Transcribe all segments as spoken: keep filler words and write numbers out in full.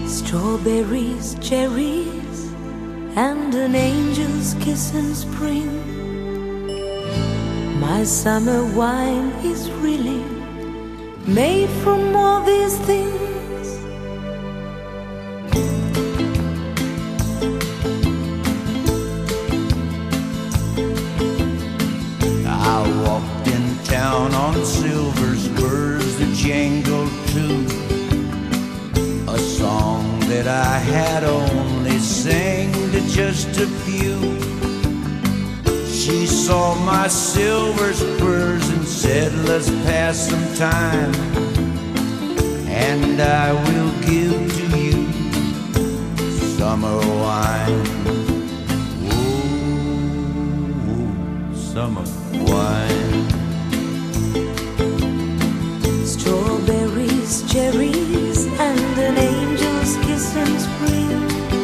Strawberries, cherries, and an angel's kiss in spring. My summer wine is really made from all these things. I walked in town on silver spurs that jangled too, a song that I had only sang to just a few. She saw my silver spurs and said, let's pass some time, and I will give to you summer wine. Whoa, summer wine. Strawberries, cherries, and an angel's kiss in spring.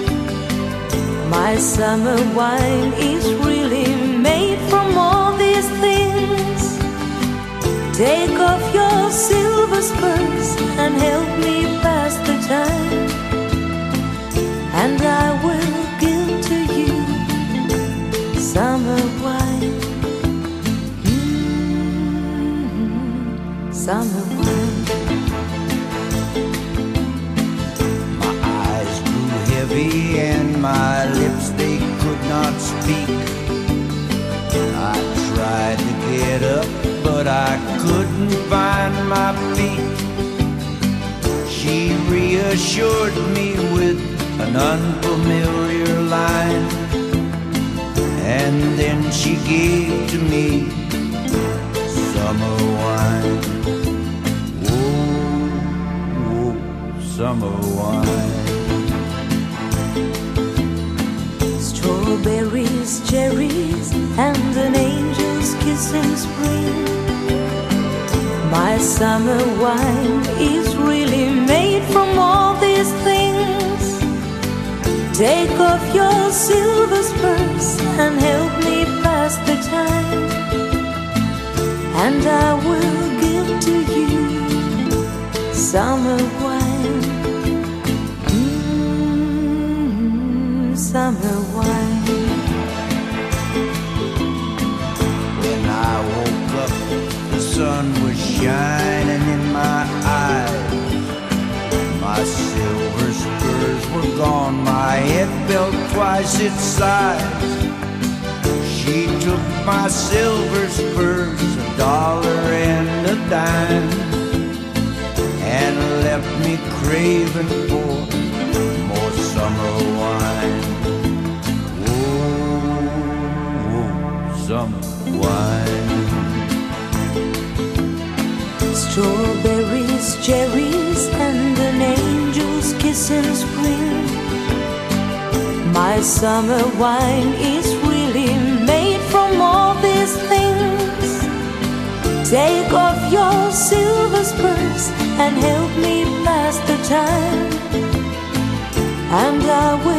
My summer wine is really made from all these things. Take off your silver spurs and help me pass the time, and I will give to you summer wine. Mm-hmm. Summer wine. My eyes grew heavy and my lips, they could not speak. I tried to get up, but I couldn't find my feet. She reassured me with an unfamiliar line, and then she gave to me summer wine. Whoa, whoa, summer wine. Strawberries, cherries, and an angel's kiss in spring. My summer wine is really made from all these things. Take off your silver spurs and help me pass the time, and I will give to you summer wine. Mm, summer wine. When I woke up, the sun was shining in my eyes. My silver spurs were gone, my head felt twice its size. She took my silver spurs, a dollar and a dime, and left me craving for more summer wine. Whoa, whoa, summer wine. Strawberries, cherries, and an angel's kiss in spring. My summer wine is really made from all these things. Take off your silver spurs and help me pass the time, and I will